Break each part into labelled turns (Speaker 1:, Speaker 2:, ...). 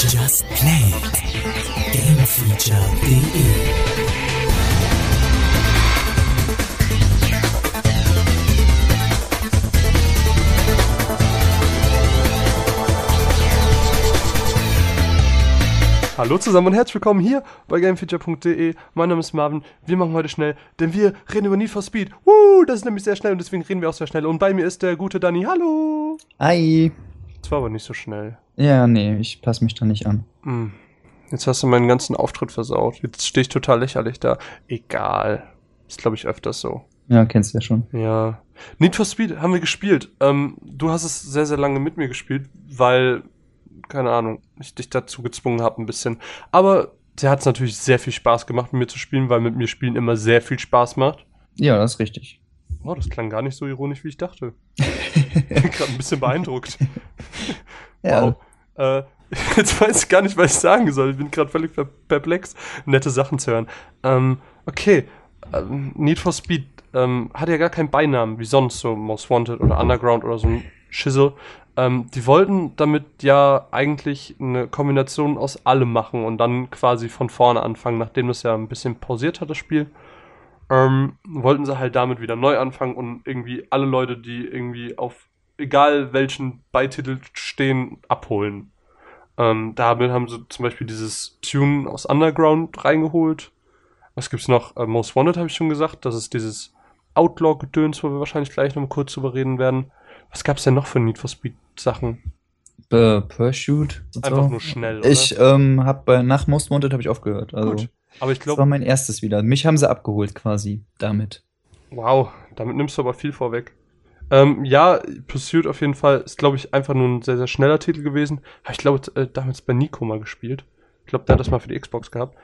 Speaker 1: Just Play. Gamefeature.de.
Speaker 2: Hallo zusammen und herzlich willkommen hier bei Gamefeature.de. Mein Name ist Marvin. Wir machen heute schnell, denn wir reden über Need for Speed. Das ist nämlich sehr schnell und deswegen reden wir auch sehr schnell. Und bei mir ist der gute Danny. Hallo!
Speaker 3: Hi!
Speaker 2: Das war aber nicht so schnell.
Speaker 3: Ja, nee, ich passe mich da nicht an.
Speaker 2: Jetzt hast du meinen ganzen Auftritt versaut. Jetzt stehe ich total lächerlich da. Egal. Ist, glaube ich, öfters so.
Speaker 3: Ja, kennst du ja schon.
Speaker 2: Ja. Need for Speed haben wir gespielt. Du hast es sehr, sehr lange mit mir gespielt, weil, keine Ahnung, ich dich dazu gezwungen habe ein bisschen. Aber dir hat es natürlich sehr viel Spaß gemacht, mit mir zu spielen, weil mit mir Spielen immer sehr viel Spaß macht.
Speaker 3: Ja, das ist richtig.
Speaker 2: Oh, das klang gar nicht so ironisch, wie ich dachte. Ich bin gerade ein bisschen beeindruckt.
Speaker 3: Ja.
Speaker 2: Wow. Jetzt weiß ich gar nicht, was ich sagen soll. Ich bin gerade völlig perplex, nette Sachen zu hören. Okay. Need for Speed hat ja gar keinen Beinamen, wie sonst so Most Wanted oder Underground oder so ein Schissel. Die wollten damit ja eigentlich eine Kombination aus allem machen und dann quasi von vorne anfangen, nachdem das ja ein bisschen pausiert hat, das Spiel. Wollten sie halt damit wieder neu anfangen und irgendwie alle Leute, die irgendwie auf egal welchen Beititel stehen, abholen. Damit haben sie zum Beispiel dieses Tune aus Underground reingeholt. Was gibt's noch? Most Wanted habe ich schon gesagt. Das ist dieses Outlaw-Gedöns, wo wir wahrscheinlich gleich noch mal kurz drüber reden werden. Was gab's denn noch für Need for Speed Sachen?
Speaker 3: Pursuit.
Speaker 2: Einfach nur schnell, oder?
Speaker 3: Ich habe nach Most Wanted habe ich aufgehört. Also,
Speaker 2: gut. Aber ich
Speaker 3: das
Speaker 2: glaube,
Speaker 3: war mein erstes wieder. Mich haben sie abgeholt quasi damit.
Speaker 2: wow, damit nimmst du aber viel vorweg. Ja, Pursuit auf jeden Fall ist, glaube ich, einfach nur ein sehr, sehr schneller Titel gewesen. Habe ich, glaube damals bei Nico mal gespielt. Ich glaube, der hat das mal für die Xbox gehabt.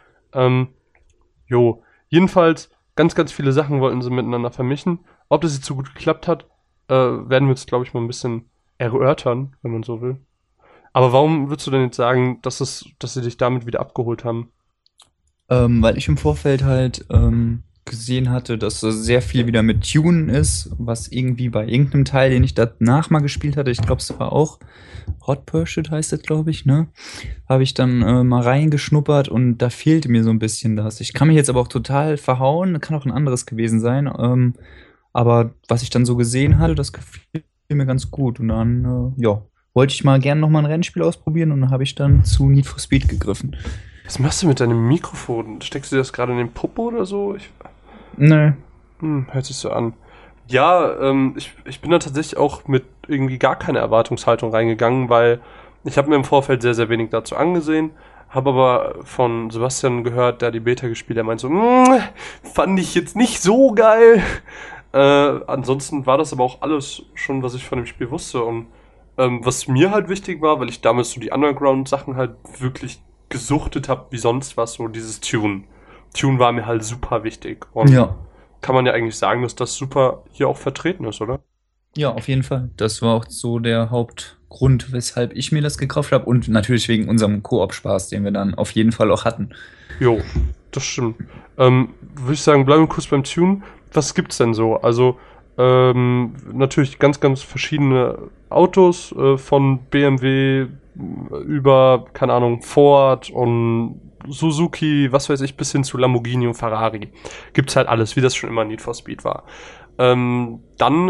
Speaker 2: Jedenfalls, ganz, ganz viele Sachen wollten sie miteinander vermischen. Ob das jetzt so gut geklappt hat, werden wir jetzt, glaube ich, mal ein bisschen erörtern, wenn man so will. Aber warum würdest du denn jetzt sagen, dass sie dich damit wieder abgeholt haben?
Speaker 3: Weil ich im Vorfeld halt gesehen hatte, dass sehr viel wieder mit Tunen ist, was irgendwie bei irgendeinem Teil, den ich danach mal gespielt hatte, ich glaube, es war auch Hot Pursuit heißt das, glaube ich, ne? Habe ich dann mal reingeschnuppert und da fehlte mir so ein bisschen das. Ich kann mich jetzt aber auch total verhauen, kann auch ein anderes gewesen sein, aber was ich dann so gesehen hatte, das gefiel mir ganz gut und dann, wollte ich mal gerne nochmal ein Rennspiel ausprobieren und dann habe ich dann zu Need for Speed gegriffen.
Speaker 2: Was machst du mit deinem Mikrofon? Steckst du das gerade in den Popo oder so?
Speaker 3: Nee.
Speaker 2: Hört sich so an. Ja, ich bin da tatsächlich auch mit irgendwie gar keiner Erwartungshaltung reingegangen, weil ich habe mir im Vorfeld sehr, sehr wenig dazu angesehen, habe aber von Sebastian gehört, der die Beta gespielt hat, der meint so, fand ich jetzt nicht so geil. Ansonsten war das aber auch alles schon, was ich von dem Spiel wusste und was mir halt wichtig war, weil ich damals so die Underground-Sachen halt wirklich gesuchtet habe, wie sonst was, so dieses Tune. Tune war mir halt super wichtig. Und kann man ja eigentlich sagen, dass das super hier auch vertreten ist, oder?
Speaker 3: Ja, auf jeden Fall. Das war auch so der Hauptgrund, weshalb ich mir das gekauft habe und natürlich wegen unserem Koop-Spaß, den wir dann auf jeden Fall auch hatten.
Speaker 2: Jo, das stimmt. Würde ich sagen, bleiben wir kurz beim Tune. Was gibt's denn so? Also, natürlich ganz, ganz verschiedene Autos, von BMW über, keine Ahnung, Ford und Suzuki, was weiß ich, bis hin zu Lamborghini und Ferrari. Gibt's halt alles, wie das schon immer Need for Speed war. Dann,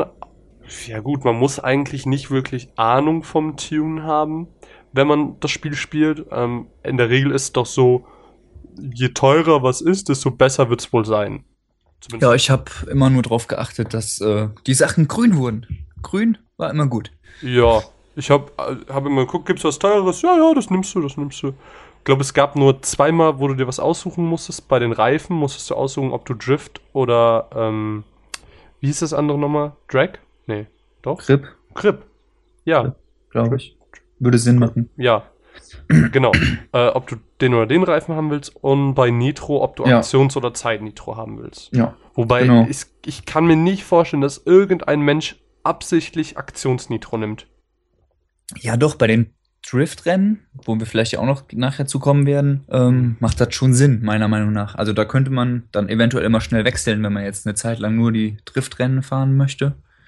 Speaker 2: ja gut, man muss eigentlich nicht wirklich Ahnung vom Tune haben, wenn man das Spiel spielt. In der Regel ist es doch so, je teurer was ist, desto besser wird's wohl sein.
Speaker 3: Ja, ich habe immer nur drauf geachtet, dass die Sachen grün wurden. Grün war immer gut.
Speaker 2: Ja, ich hab immer geguckt, gibt's was Teureres? Ja, das nimmst du. Ich glaube, es gab nur zweimal, wo du dir was aussuchen musstest. Bei den Reifen musstest du aussuchen, ob du Drift oder, wie hieß das andere nochmal? Drag? Nee, doch? Grip. Ja.
Speaker 3: Glaube ich. Würde Sinn machen.
Speaker 2: Ja, genau. Ob du den oder den Reifen haben willst und bei Nitro, ob du Aktions- oder Zeit-Nitro haben willst.
Speaker 3: Ja.
Speaker 2: Wobei,
Speaker 3: genau.
Speaker 2: Ich kann mir nicht vorstellen, dass irgendein Mensch absichtlich Aktions-Nitro nimmt.
Speaker 3: Ja, doch, bei den Driftrennen, wo wir vielleicht ja auch noch nachher zukommen werden, macht das schon Sinn, meiner Meinung nach. Also da könnte man dann eventuell immer schnell wechseln, wenn man jetzt eine Zeit lang nur die Driftrennen fahren möchte.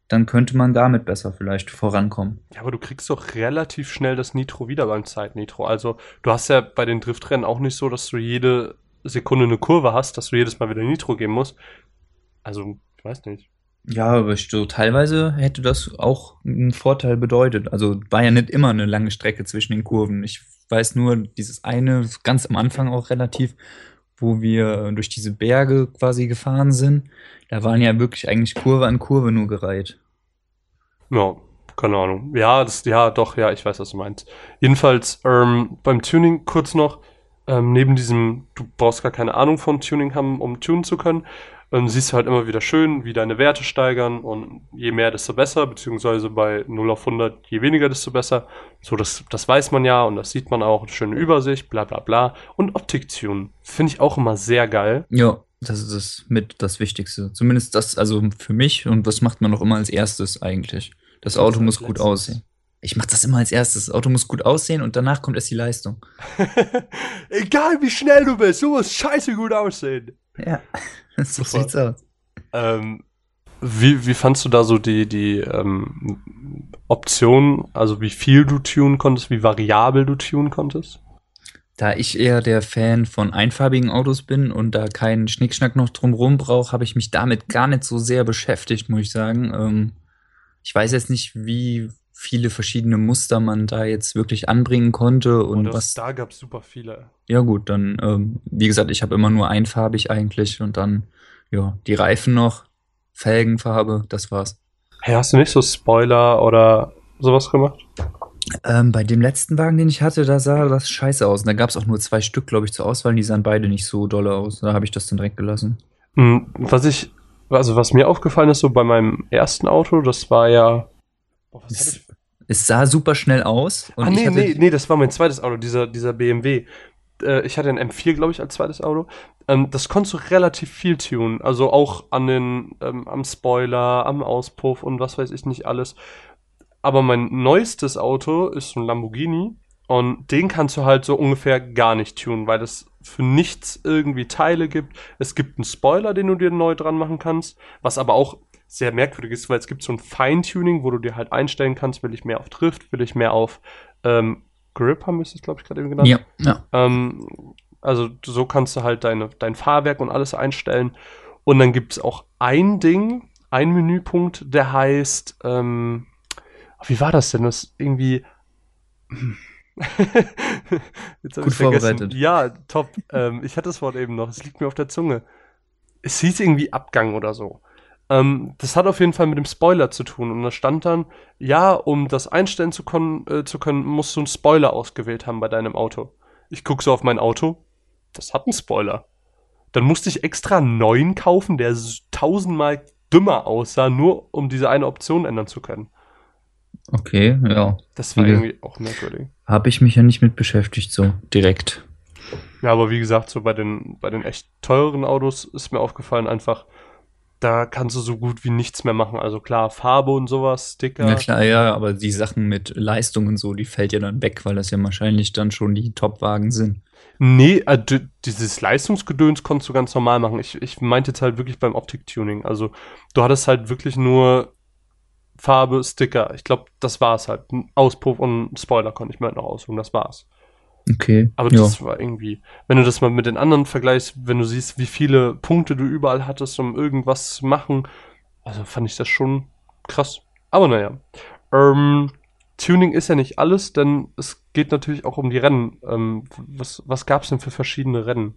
Speaker 3: dann könnte man damit besser vielleicht vorankommen.
Speaker 2: Ja, aber du kriegst doch relativ schnell das Nitro wieder beim Zeitnitro. Also, du hast ja bei den Driftrennen auch nicht so, dass du jede Sekunde eine Kurve hast, dass du jedes Mal wieder Nitro geben musst. Also, ich weiß nicht.
Speaker 3: Ja, aber so teilweise hätte das auch einen Vorteil bedeutet. Also war ja nicht immer eine lange Strecke zwischen den Kurven. Ich weiß nur, dieses eine, ganz am Anfang auch relativ, wo wir durch diese Berge quasi gefahren sind, da waren ja wirklich eigentlich Kurve an Kurve nur gereiht.
Speaker 2: Ja, keine Ahnung. Ja, ja, doch, ja, ich weiß, was du meinst. Jedenfalls, beim Tuning kurz noch, neben diesem, du brauchst gar keine Ahnung von Tuning haben, um tunen zu können, siehst du halt immer wieder schön, wie deine Werte steigern und je mehr, desto besser, beziehungsweise bei 0 auf 100, je weniger, desto besser. So, das weiß man ja und das sieht man auch, eine schöne Übersicht, bla bla bla. Und Optik-Tune finde ich auch immer sehr geil.
Speaker 3: Ja, das ist mit das Wichtigste. Zumindest das, also für mich, und das macht man auch immer als erstes eigentlich. Das
Speaker 2: Das
Speaker 3: Auto
Speaker 2: als
Speaker 3: muss gut
Speaker 2: letztes.
Speaker 3: aussehen. Ich mach das immer als erstes. Das Auto muss gut aussehen und danach kommt erst die Leistung.
Speaker 2: Egal wie schnell du bist, du musst scheiße gut aussehen.
Speaker 3: Ja, so
Speaker 2: Super.
Speaker 3: sieht's aus.
Speaker 2: Ähm, wie fandst du da so die Optionen, also wie viel du tunen konntest, wie variabel du tunen konntest?
Speaker 3: Da ich eher der Fan von einfarbigen Autos bin und da keinen Schnickschnack noch drumrum brauche, habe ich mich damit gar nicht so sehr beschäftigt, muss ich sagen. Ich weiß jetzt nicht, wie viele verschiedene Muster man da jetzt wirklich anbringen konnte und was.
Speaker 2: Da gab es super viele.
Speaker 3: Ja gut, dann, wie gesagt, ich habe immer nur einfarbig eigentlich und dann, ja, die Reifen noch, Felgenfarbe, das war's.
Speaker 2: Hey, hast du nicht so Spoiler oder sowas gemacht?
Speaker 3: Bei dem letzten Wagen, den ich hatte, da sah das scheiße aus. Und da gab es auch nur 2 Stück, glaube ich, zur Auswahl. Und die sahen beide nicht so dolle aus. Da habe ich das dann direkt gelassen.
Speaker 2: Was mir aufgefallen ist, so bei meinem ersten Auto, das war ja. Boah, was hatte ich?
Speaker 3: Es sah super schnell aus. Und ich hatte,
Speaker 2: Nee, das war mein zweites Auto, dieser BMW. Ich hatte ein M4, glaube ich, als zweites Auto. Das konntest du relativ viel tunen. Also auch am Spoiler, am Auspuff und was weiß ich nicht alles. Aber mein neuestes Auto ist ein Lamborghini und den kannst du halt so ungefähr gar nicht tunen, weil es für nichts irgendwie Teile gibt. Es gibt einen Spoiler, den du dir neu dran machen kannst, was aber auch sehr merkwürdig ist, weil es gibt so ein Feintuning, wo du dir halt einstellen kannst, will ich mehr auf Drift, will ich mehr auf Grip, haben wir es, glaube ich, gerade eben genannt.
Speaker 3: ja.
Speaker 2: Also so kannst du halt dein Fahrwerk und alles einstellen. Und dann gibt es auch ein Menüpunkt, der heißt, wie war das denn? Das ist irgendwie. Jetzt hab
Speaker 3: Gut
Speaker 2: ich's vergessen.
Speaker 3: vorbereitet.
Speaker 2: Ja, top. Ich hatte das Wort eben noch. Es liegt mir auf der Zunge. Es hieß irgendwie Abgang oder so. Das hat auf jeden Fall mit dem Spoiler zu tun. Und da stand dann, ja, um das einstellen zu können, musst du einen Spoiler ausgewählt haben bei deinem Auto. Ich gucke so auf mein Auto. Das hat einen Spoiler. Dann musste ich extra einen neuen kaufen, der 1000-mal dümmer aussah, nur um diese eine Option ändern zu können.
Speaker 3: Okay, ja.
Speaker 2: Das war irgendwie auch merkwürdig.
Speaker 3: Habe ich mich ja nicht mit beschäftigt, so direkt.
Speaker 2: Ja, aber wie gesagt, so bei den echt teuren Autos ist mir aufgefallen, einfach, da kannst du so gut wie nichts mehr machen. Also klar, Farbe und sowas, Sticker.
Speaker 3: Ja klar, ja, aber die Sachen mit Leistung und so, die fällt ja dann weg, weil das ja wahrscheinlich dann schon die Top-Wagen sind.
Speaker 2: Nee, dieses Leistungsgedöns konntest du ganz normal machen. Ich meinte jetzt halt wirklich beim Optik-Tuning. Also du hattest halt wirklich nur Farbe, Sticker. Ich glaube, das war's halt. Ein Auspuff und ein Spoiler konnte ich mir halt noch aussuchen, das war's.
Speaker 3: Okay.
Speaker 2: Aber
Speaker 3: ja.
Speaker 2: das war irgendwie, wenn du das mal mit den anderen vergleichst, wenn du siehst, wie viele Punkte du überall hattest, um irgendwas zu machen, also fand ich das schon krass. Aber naja. Tuning ist ja nicht alles, denn es geht natürlich auch um die Rennen. Was gab's denn für verschiedene Rennen?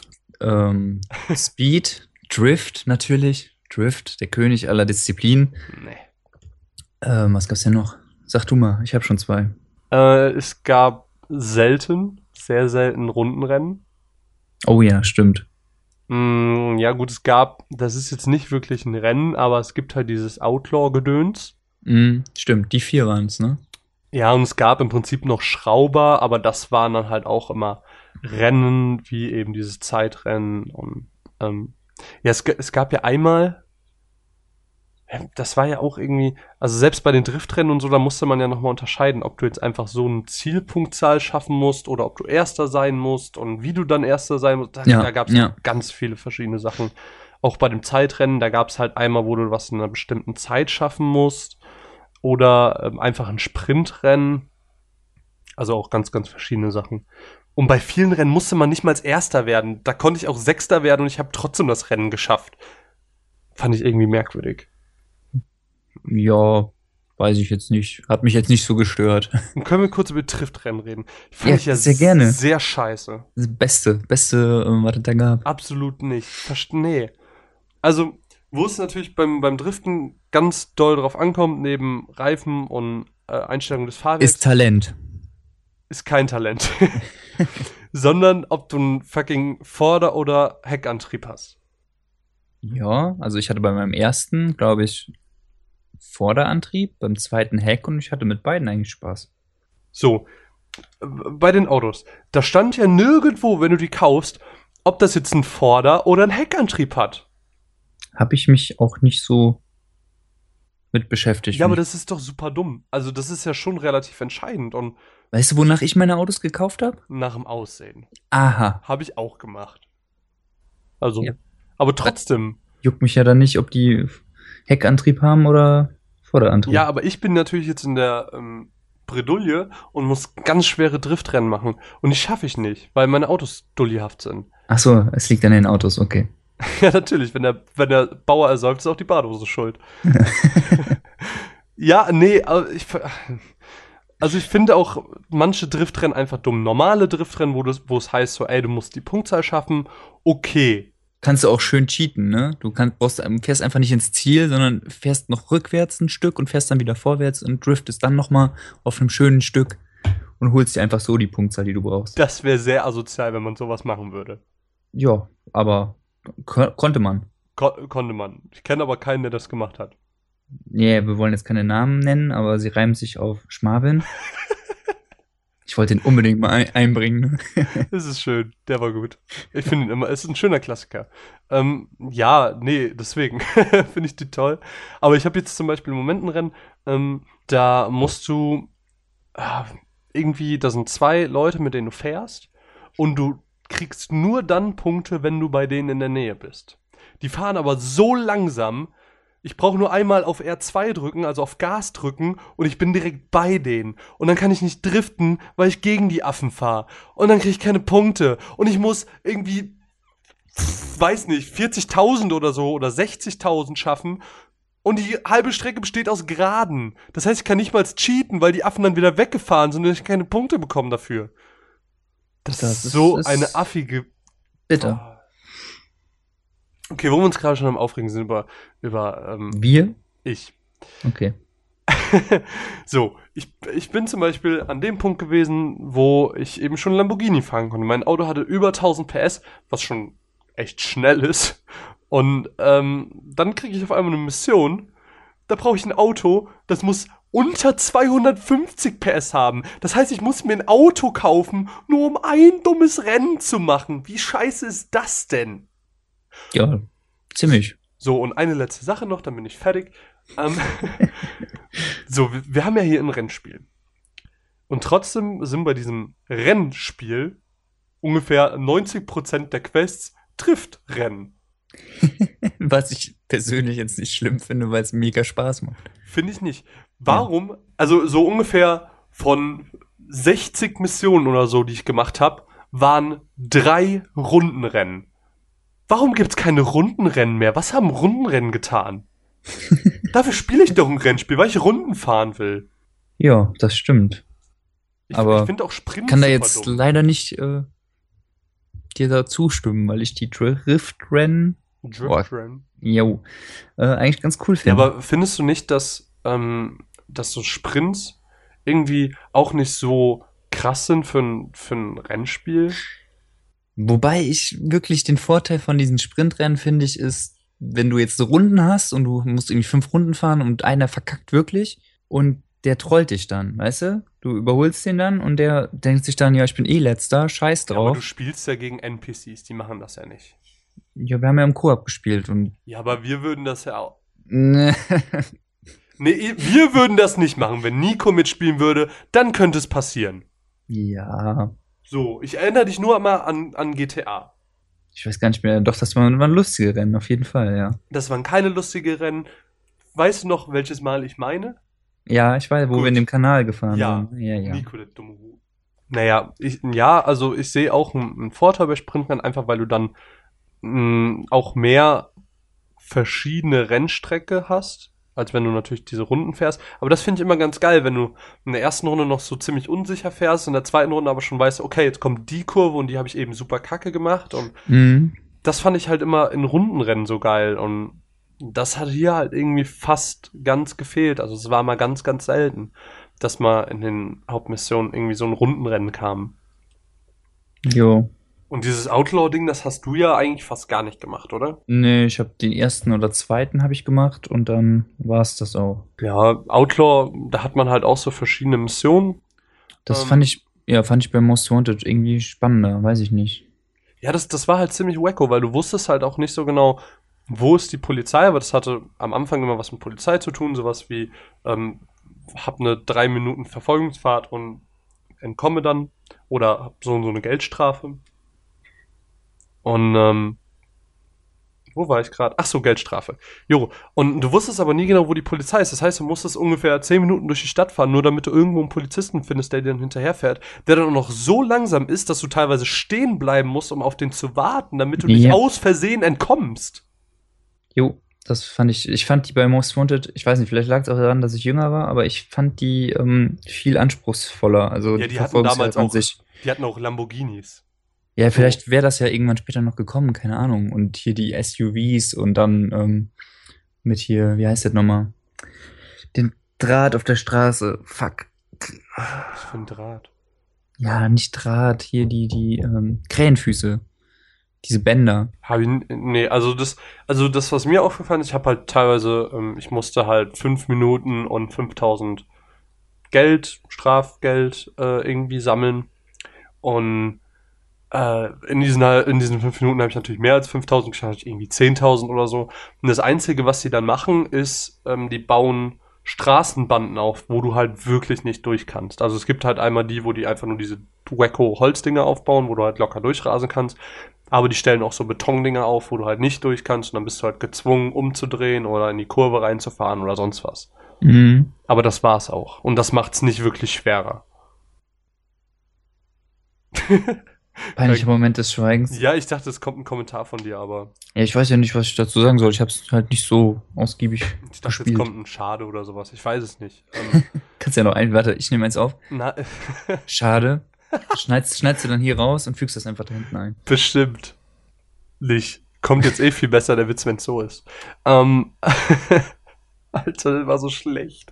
Speaker 3: Speed, Drift natürlich. Drift, der König aller Disziplinen.
Speaker 2: Nee.
Speaker 3: Was gab's denn noch? Sag du mal, ich habe schon 2.
Speaker 2: Es gab sehr selten Rundenrennen.
Speaker 3: Oh ja, stimmt.
Speaker 2: Ja gut, das ist jetzt nicht wirklich ein Rennen, aber es gibt halt dieses Outlaw-Gedöns.
Speaker 3: Stimmt, die 4 waren's, ne?
Speaker 2: Ja, und es gab im Prinzip noch Schrauber, aber das waren dann halt auch immer Rennen, wie eben dieses Zeitrennen. Und ja, es gab ja einmal, das war ja auch irgendwie, also selbst bei den Driftrennen und so, da musste man ja nochmal unterscheiden, ob du jetzt einfach so eine Zielpunktzahl schaffen musst oder ob du Erster sein musst und wie du dann Erster sein musst. Da gab es ganz viele verschiedene Sachen. Auch bei dem Zeitrennen, da gab es halt einmal, wo du was in einer bestimmten Zeit schaffen musst. Oder einfach ein Sprintrennen. Also auch ganz, ganz verschiedene Sachen. Und bei vielen Rennen musste man nicht mal als Erster werden. Da konnte ich auch Sechster werden und ich habe trotzdem das Rennen geschafft. Fand ich irgendwie merkwürdig.
Speaker 3: Ja, weiß ich jetzt nicht. Hat mich jetzt nicht so gestört.
Speaker 2: Und können wir kurz über Driftrennen reden? Fand ich ja
Speaker 3: sehr gerne.
Speaker 2: sehr scheiße.
Speaker 3: Das Beste, was es da gab.
Speaker 2: Absolut nicht. Nee. Also, wo es natürlich beim Driften ganz doll drauf ankommt, neben Reifen und Einstellung des Fahrwerks,
Speaker 3: Ist Talent.
Speaker 2: ist kein Talent. Sondern ob du einen fucking Vorder- oder Heckantrieb hast.
Speaker 3: Ja, also ich hatte bei meinem ersten, glaube ich, Vorderantrieb, beim zweiten Heck und ich hatte mit beiden eigentlich Spaß.
Speaker 2: So, bei den Autos. Da stand ja nirgendwo, wenn du die kaufst, ob das jetzt einen Vorder- oder einen Heckantrieb hat.
Speaker 3: Habe ich mich auch nicht so mit beschäftigt.
Speaker 2: Ja, aber das ist doch super dumm. Also das ist ja schon relativ entscheidend und
Speaker 3: Weißt du, wonach ich meine Autos gekauft habe?
Speaker 2: nach dem Aussehen.
Speaker 3: Aha.
Speaker 2: Habe ich auch gemacht. Also,
Speaker 3: Ja.
Speaker 2: aber trotzdem.
Speaker 3: Juckt mich ja dann nicht, ob die Heckantrieb haben oder Vorderantrieb.
Speaker 2: Ja, aber ich bin natürlich jetzt in der Bredouille und muss ganz schwere Driftrennen machen. Und die schaffe ich nicht, weil meine Autos dullihaft sind.
Speaker 3: Ach so, es liegt an den Autos, okay.
Speaker 2: Ja, natürlich, wenn der Bauer ersäuft, ist auch die Badehose schuld. Ja, nee, aber ich finde auch manche Driftrennen einfach dumm. Normale Driftrennen, wo es heißt so, ey, du musst die Punktzahl schaffen, okay.
Speaker 3: Kannst du auch schön cheaten, ne? Fährst einfach nicht ins Ziel, sondern fährst noch rückwärts ein Stück und fährst dann wieder vorwärts und driftest dann nochmal auf einem schönen Stück und holst dir einfach so die Punktzahl, die du brauchst.
Speaker 2: Das wäre sehr asozial, wenn man sowas machen würde.
Speaker 3: Ja, aber konnte man.
Speaker 2: Konnte man. Ich kenne aber keinen, der das gemacht hat.
Speaker 3: Nee, wir wollen jetzt keine Namen nennen, aber sie reimen sich auf Schmarvin. Ich wollte ihn unbedingt mal einbringen.
Speaker 2: Das ist schön, der war gut. Ich finde ihn immer, es ist ein schöner Klassiker. Ja, nee, deswegen finde ich die toll. Aber ich habe jetzt zum Beispiel im Moment ein Rennen, da musst du irgendwie, da sind 2 Leute, mit denen du fährst und du kriegst nur dann Punkte, wenn du bei denen in der Nähe bist. Die fahren aber so langsam, ich brauche nur einmal auf R2 drücken, also auf Gas drücken und ich bin direkt bei denen. Und dann kann ich nicht driften, weil ich gegen die Affen fahre. Und dann kriege ich keine Punkte. Und ich muss irgendwie, weiß nicht, 40.000 oder so oder 60.000 schaffen. Und die halbe Strecke besteht aus Geraden. Das heißt, ich kann nicht mal cheaten, weil die Affen dann wieder weggefahren sind und ich keine Punkte bekomme dafür. Das ist so eine affige...
Speaker 3: Bitter.
Speaker 2: Okay, wo wir uns gerade schon am Aufregen sind über
Speaker 3: Wir?
Speaker 2: ich.
Speaker 3: Okay.
Speaker 2: So, ich bin zum Beispiel an dem Punkt gewesen, wo ich eben schon Lamborghini fahren konnte. Mein Auto hatte über 1000 PS, was schon echt schnell ist. Und dann kriege ich auf einmal eine Mission. Da brauche ich ein Auto, das muss unter 250 PS haben. Das heißt, ich muss mir ein Auto kaufen, nur um ein dummes Rennen zu machen. Wie scheiße ist das denn?
Speaker 3: Ja, ziemlich.
Speaker 2: So, und eine letzte Sache noch, dann bin ich fertig. So, wir haben ja hier ein Rennspiel. Und trotzdem sind bei diesem Rennspiel ungefähr 90% der Quests Driftrennen.
Speaker 3: Was ich persönlich jetzt nicht schlimm finde, weil es mega Spaß macht.
Speaker 2: Finde ich nicht. Warum? Also so ungefähr von 60 Missionen oder so, die ich gemacht habe, waren 3 Rundenrennen. Warum gibt's keine Rundenrennen mehr? Was haben Rundenrennen getan? Dafür spiele ich doch ein Rennspiel, weil ich Runden fahren will.
Speaker 3: Ja, das stimmt.
Speaker 2: Ich
Speaker 3: Aber
Speaker 2: finde auch Sprint
Speaker 3: kann da
Speaker 2: super
Speaker 3: jetzt
Speaker 2: dumm.
Speaker 3: leider nicht dir da zustimmen, weil ich die Driftrennen
Speaker 2: Driftrennen.
Speaker 3: eigentlich ganz cool
Speaker 2: Ja,
Speaker 3: finde.
Speaker 2: aber findest du nicht, dass so Sprints irgendwie auch nicht so krass sind für ein Rennspiel?
Speaker 3: Wobei ich wirklich den Vorteil von diesen Sprintrennen finde ich ist, wenn du jetzt so Runden hast und du musst irgendwie 5 Runden fahren und einer verkackt wirklich und der trollt dich dann, weißt du? Du überholst den dann und der denkt sich dann, ja, ich bin eh letzter, scheiß
Speaker 2: Ja, aber du
Speaker 3: drauf.
Speaker 2: spielst ja gegen NPCs, die machen das ja nicht.
Speaker 3: Ja, wir haben ja im Koop gespielt und
Speaker 2: Ja, aber wir würden das ja auch.
Speaker 3: ne,
Speaker 2: Nee, wir würden das nicht machen. Wenn Nico mitspielen würde, dann könnte es passieren.
Speaker 3: ja,
Speaker 2: So, ich erinnere dich nur mal an GTA.
Speaker 3: Ich weiß gar nicht mehr. Doch, das waren lustige Rennen, auf jeden Fall, ja.
Speaker 2: Das waren keine lustigen Rennen. Weißt du noch, welches Mal ich meine?
Speaker 3: Ja, ich weiß, wo
Speaker 2: Gut.
Speaker 3: wir in dem Kanal gefahren
Speaker 2: Ja.
Speaker 3: sind. Ja, ja.
Speaker 2: Nico, der dumme Hu. Naja, also ich sehe auch einen Vorteil bei Sprintrennen, einfach weil du dann auch mehr verschiedene Rennstrecke hast, als wenn du natürlich diese Runden fährst. Aber das finde ich immer ganz geil, wenn du in der ersten Runde noch so ziemlich unsicher fährst, in der zweiten Runde aber schon weißt, okay, jetzt kommt die Kurve und die habe ich eben super kacke gemacht. Und
Speaker 3: Mhm.
Speaker 2: das fand ich halt immer in Rundenrennen so geil. Und das hat hier halt irgendwie fast ganz gefehlt. Also es war mal ganz, ganz selten, dass mal in den Hauptmissionen irgendwie so ein Rundenrennen kam.
Speaker 3: Jo.
Speaker 2: Und dieses Outlaw-Ding, das hast du ja eigentlich fast gar nicht gemacht, oder?
Speaker 3: Nee, ich habe den ersten oder zweiten habe ich gemacht und dann war es das auch.
Speaker 2: Ja, Outlaw, da hat man halt auch so verschiedene Missionen.
Speaker 3: Das
Speaker 2: Ähm,
Speaker 3: fand ich bei Most Wanted irgendwie spannender, weiß ich nicht.
Speaker 2: Ja, das war halt ziemlich wacko, weil du wusstest halt auch nicht so genau, wo ist die Polizei, aber das hatte am Anfang immer was mit Polizei zu tun, sowas wie, hab eine 3 Minuten Verfolgungsfahrt und entkomme dann oder hab so und so eine Geldstrafe. Und wo war ich gerade? Ach so, Geldstrafe. Jo, und du wusstest aber nie genau, wo die Polizei ist. Das heißt, du musstest ungefähr 10 Minuten durch die Stadt fahren, nur damit du irgendwo einen Polizisten findest, der dir dann hinterherfährt, der dann auch noch so langsam ist, dass du teilweise stehen bleiben musst, um auf den zu warten, damit du nicht
Speaker 3: Ja.
Speaker 2: aus Versehen entkommst.
Speaker 3: Jo, ich fand die bei Most Wanted, ich weiß nicht, vielleicht lag es auch daran, dass ich jünger war, aber ich fand die viel anspruchsvoller. Also
Speaker 2: Ja,
Speaker 3: die
Speaker 2: die hatten damals
Speaker 3: Verfolgungsjagd an
Speaker 2: auch,
Speaker 3: sich.
Speaker 2: die hatten auch Lamborghinis.
Speaker 3: Ja,
Speaker 2: So.
Speaker 3: vielleicht wäre das ja irgendwann später noch gekommen, keine Ahnung. Und hier die SUVs und dann mit hier, wie heißt das nochmal? Den Draht auf der Straße. Fuck.
Speaker 2: Was für ein Draht.
Speaker 3: Ja, nicht Draht, hier die Krähenfüße. Diese Bänder.
Speaker 2: Nee, also das, was mir aufgefallen ist, ich habe halt teilweise, ich musste halt 5 Minuten und 5.000 Strafgeld irgendwie sammeln. Und in diesen 5 Minuten habe ich natürlich mehr als 5.000 geschafft, irgendwie 10.000 oder so. Und das Einzige, was sie dann machen, ist, die bauen Straßenbanden auf, wo du halt wirklich nicht durch kannst. Also es gibt halt einmal die, wo die einfach nur diese Wacko-Holzdinger aufbauen, wo du halt locker durchrasen kannst. Aber die stellen auch so Betondinger auf, wo du halt nicht durch kannst. Und dann bist du halt gezwungen, umzudrehen oder in die Kurve reinzufahren oder sonst was.
Speaker 3: Mhm.
Speaker 2: Aber das war's auch. Und das macht's nicht wirklich schwerer.
Speaker 3: Peinlicher Moment des Schweigens.
Speaker 2: Ja, ich dachte, es kommt ein Kommentar von dir, aber
Speaker 3: Ja, ich weiß ja nicht, was ich dazu sagen soll. Ich habe es halt nicht so ausgiebig
Speaker 2: ich dachte, jetzt
Speaker 3: gespielt.
Speaker 2: kommt ein Schade oder sowas. Ich weiß es nicht.
Speaker 3: Kannst ja noch warte, ich nehme eins auf.
Speaker 2: Na,
Speaker 3: Schade. Schneidest du dann hier raus und fügst das einfach da hinten ein.
Speaker 2: bestimmt nicht. Kommt jetzt eh viel besser, der Witz, wenn's so ist. Alter, das war so schlecht.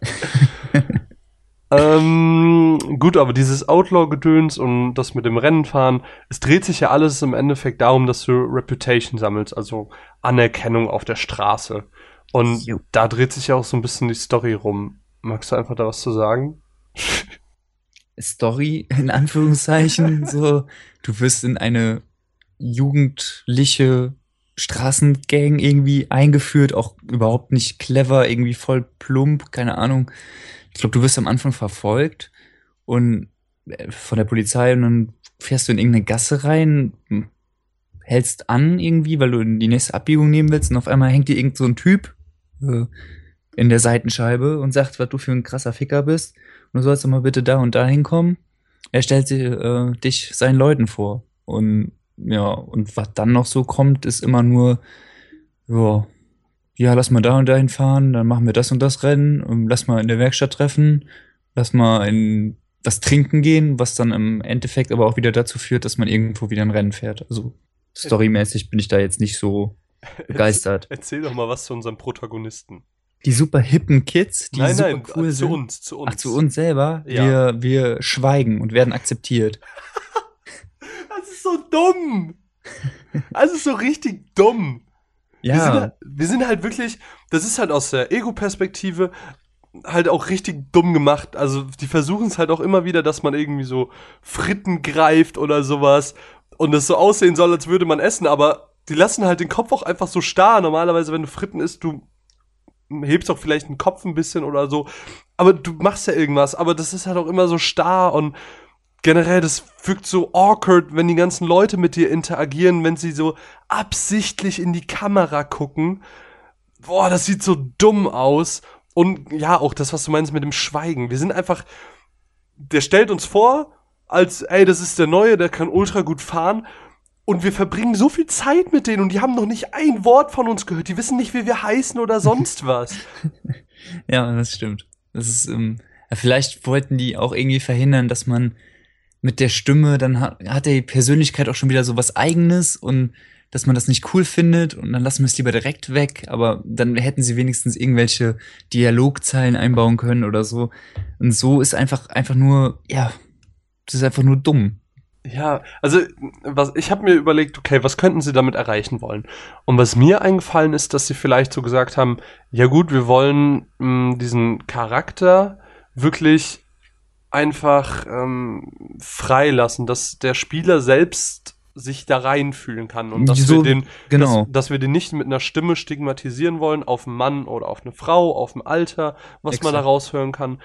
Speaker 2: Gut, aber dieses Outlaw-Gedöns und das mit dem Rennenfahren, es dreht sich ja alles im Endeffekt darum, dass du Reputation sammelst, also Anerkennung auf der Straße. Und
Speaker 3: Jo.
Speaker 2: da dreht sich ja auch so ein bisschen die Story rum. Magst du einfach da was zu sagen?
Speaker 3: Story, in Anführungszeichen, so, du wirst in eine jugendliche Straßengang irgendwie eingeführt, auch überhaupt nicht clever, irgendwie voll plump, keine Ahnung. Ich glaube, du wirst am Anfang verfolgt und von der Polizei und dann fährst du in irgendeine Gasse rein, hältst an irgendwie, weil du in die nächste Abbiegung nehmen willst und auf einmal hängt dir irgend so ein Typ in der Seitenscheibe und sagt, was du für ein krasser Ficker bist und du sollst doch mal bitte da und da hinkommen. Er stellt dich seinen Leuten vor und ja, und was dann noch so kommt, ist immer nur, ja, lass mal da und dahin fahren, dann machen wir das und das Rennen, und lass mal in der Werkstatt treffen, lass mal in was trinken gehen, was dann im Endeffekt aber auch wieder dazu führt, dass man irgendwo wieder ein Rennen fährt. Also storymäßig bin ich da jetzt nicht so begeistert.
Speaker 2: Erzähl doch mal was zu unserem Protagonisten.
Speaker 3: Die super hippen Kids, die
Speaker 2: Nein,
Speaker 3: super
Speaker 2: nein,
Speaker 3: cool
Speaker 2: zu
Speaker 3: sind.
Speaker 2: uns, zu uns.
Speaker 3: Ach, zu uns selber?
Speaker 2: Ja.
Speaker 3: Wir schweigen und werden akzeptiert.
Speaker 2: Das ist so dumm. Das ist so richtig dumm.
Speaker 3: Ja,
Speaker 2: Wir sind halt wirklich, das ist halt aus der Ego-Perspektive halt auch richtig dumm gemacht. Also die versuchen es halt auch immer wieder, dass man irgendwie so Fritten greift oder sowas und es so aussehen soll, als würde man essen, aber die lassen halt den Kopf auch einfach so starr. Normalerweise, wenn du Fritten isst, du hebst auch vielleicht den Kopf ein bisschen oder so, aber du machst ja irgendwas, aber das ist halt auch immer so starr und generell, das wirkt so awkward, wenn die ganzen Leute mit dir interagieren, wenn sie so absichtlich in die Kamera gucken. Boah, das sieht so dumm aus. Und ja, auch das, was du meinst mit dem Schweigen. Wir sind einfach, der stellt uns vor, als, ey, das ist der Neue, der kann ultra gut fahren. Und wir verbringen so viel Zeit mit denen und die haben noch nicht ein Wort von uns gehört. Die wissen nicht, wie wir heißen oder sonst was.
Speaker 3: Ja, das stimmt. Das ist, vielleicht wollten die auch irgendwie verhindern, dass man mit der Stimme, dann hat die Persönlichkeit auch schon wieder so was Eigenes und dass man das nicht cool findet und dann lassen wir es lieber direkt weg, aber dann hätten sie wenigstens irgendwelche Dialogzeilen einbauen können oder so. Und so ist einfach nur, ja, das ist einfach nur dumm.
Speaker 2: Ja, also ich habe mir überlegt, okay, was könnten sie damit erreichen wollen? Und was mir eingefallen ist, dass sie vielleicht so gesagt haben, ja gut, wir wollen diesen Charakter wirklich einfach freilassen, dass der Spieler selbst sich da reinfühlen kann und dass
Speaker 3: So,
Speaker 2: wir den,
Speaker 3: genau.
Speaker 2: dass wir den nicht mit einer Stimme stigmatisieren wollen auf einen Mann oder auf eine Frau, auf ein Alter, was man da
Speaker 3: Exakt.
Speaker 2: raushören kann,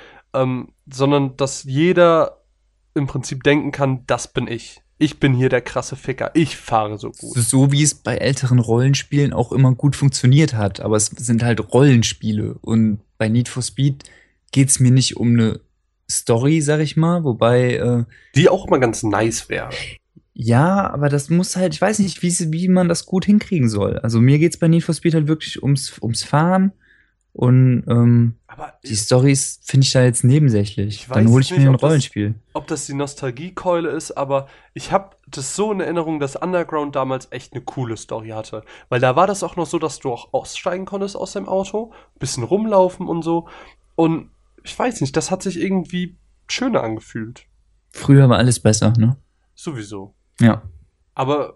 Speaker 2: sondern dass jeder im Prinzip denken kann, das bin ich. Ich bin hier der krasse Ficker. Ich fahre so gut.
Speaker 3: So wie es bei älteren Rollenspielen auch immer gut funktioniert hat, aber es sind halt Rollenspiele und bei Need for Speed geht's mir nicht um eine Story, sag ich mal, wobei
Speaker 2: Die auch mal ganz nice wäre.
Speaker 3: ja, aber das muss halt, ich weiß nicht, wie man das gut hinkriegen soll. Also mir geht's bei Need for Speed halt wirklich ums Fahren und
Speaker 2: Aber
Speaker 3: die Storys finde ich da jetzt nebensächlich.
Speaker 2: ich
Speaker 3: Dann
Speaker 2: weiß
Speaker 3: hole
Speaker 2: jetzt
Speaker 3: ich
Speaker 2: nicht,
Speaker 3: mir ein
Speaker 2: ob das,
Speaker 3: Rollenspiel.
Speaker 2: ob das die Nostalgiekeule ist, aber ich habe das so in Erinnerung, dass Underground damals echt eine coole Story hatte. Weil da war das auch noch so, dass du auch aussteigen konntest aus dem Auto, bisschen rumlaufen und so. Und ich weiß nicht, das hat sich irgendwie schöner angefühlt.
Speaker 3: Früher war alles besser, ne?
Speaker 2: Sowieso.
Speaker 3: Ja.
Speaker 2: Aber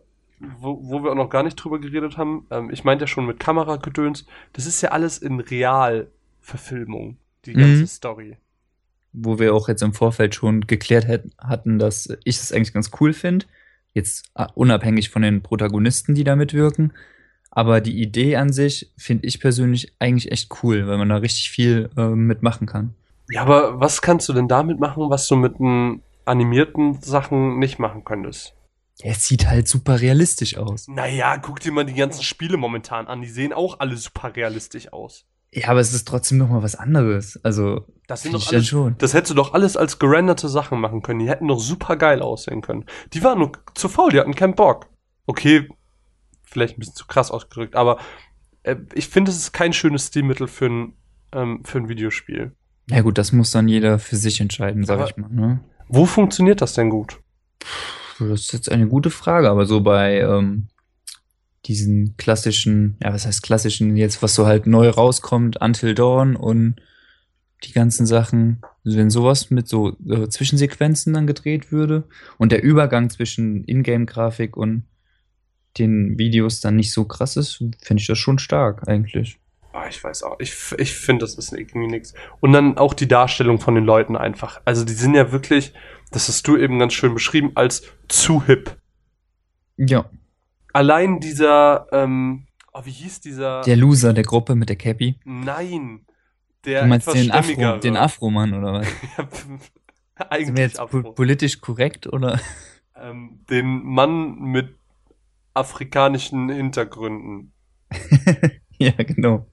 Speaker 2: wo wir auch noch gar nicht drüber geredet haben, ich meinte ja schon mit Kameragedöns, das ist ja alles in Realverfilmung, die ganze
Speaker 3: Mhm.
Speaker 2: Story.
Speaker 3: Wo wir auch jetzt im Vorfeld schon geklärt hatten, dass ich es eigentlich ganz cool finde. Jetzt unabhängig von den Protagonisten, die da mitwirken. Aber die Idee an sich finde ich persönlich eigentlich echt cool, weil man da richtig viel mitmachen kann.
Speaker 2: Ja, aber was kannst du denn damit machen, was du mit animierten Sachen nicht machen könntest?
Speaker 3: Ja, es sieht halt super realistisch aus.
Speaker 2: Naja, guck dir mal die ganzen Spiele momentan an, die sehen auch alle super realistisch aus.
Speaker 3: Ja, aber es ist trotzdem noch mal was anderes. Also,
Speaker 2: Das sind
Speaker 3: finde
Speaker 2: doch
Speaker 3: ich dann
Speaker 2: alles,
Speaker 3: schon.
Speaker 2: das hättest du doch alles als gerenderte Sachen machen können. Die hätten doch super geil aussehen können. Die waren nur zu faul, die hatten keinen Bock. Okay, vielleicht ein bisschen zu krass ausgedrückt, aber ich finde, es ist kein schönes Stilmittel für ein Videospiel.
Speaker 3: Ja gut, das muss dann jeder für sich entscheiden, sag
Speaker 2: Aber
Speaker 3: ich mal. Ne?
Speaker 2: wo funktioniert das denn gut?
Speaker 3: Das ist jetzt eine gute Frage, aber so bei diesen klassischen, ja, was heißt klassischen, jetzt was so halt neu rauskommt, Until Dawn und die ganzen Sachen, also wenn sowas mit so Zwischensequenzen dann gedreht würde und der Übergang zwischen Ingame-Grafik und den Videos dann nicht so krass ist, finde ich das schon stark eigentlich.
Speaker 2: Ah, ich weiß auch. Ich finde, das ist irgendwie nichts. Und dann auch die Darstellung von den Leuten einfach. Also die sind ja wirklich, das hast du eben ganz schön beschrieben, als zu hip.
Speaker 3: Ja,
Speaker 2: Allein dieser, wie hieß dieser?
Speaker 3: der Loser der Gruppe mit der Cappy.
Speaker 2: Nein,
Speaker 3: Du
Speaker 2: der
Speaker 3: meinst
Speaker 2: etwas
Speaker 3: den
Speaker 2: stämmigere.
Speaker 3: Afro-Mann oder was?
Speaker 2: Ja,
Speaker 3: Sind wir
Speaker 2: eigentlich
Speaker 3: jetzt
Speaker 2: Afro.
Speaker 3: politisch korrekt oder?
Speaker 2: Den Mann mit afrikanischen Hintergründen.
Speaker 3: Ja, genau.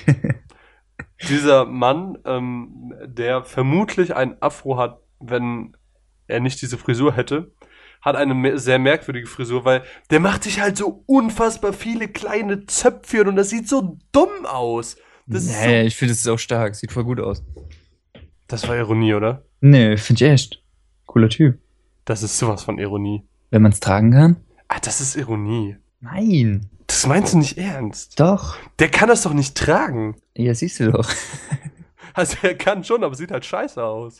Speaker 2: Dieser Mann, der vermutlich ein Afro hat, wenn er nicht diese Frisur hätte, hat eine sehr merkwürdige Frisur, weil der macht sich halt so unfassbar viele kleine Zöpfchen und das sieht so dumm aus. Das ist
Speaker 3: Nee,
Speaker 2: so.
Speaker 3: ich finde, es ist auch stark. Sieht voll gut aus.
Speaker 2: Das war Ironie, oder?
Speaker 3: Nee, finde ich echt. Cooler Typ.
Speaker 2: Das ist sowas von Ironie.
Speaker 3: Wenn man es tragen kann?
Speaker 2: Ah, das ist Ironie.
Speaker 3: Nein.
Speaker 2: Das meinst du nicht ernst?
Speaker 3: Doch.
Speaker 2: Der kann das doch nicht tragen.
Speaker 3: Ja, siehst du doch.
Speaker 2: Also er kann schon, aber sieht halt scheiße aus.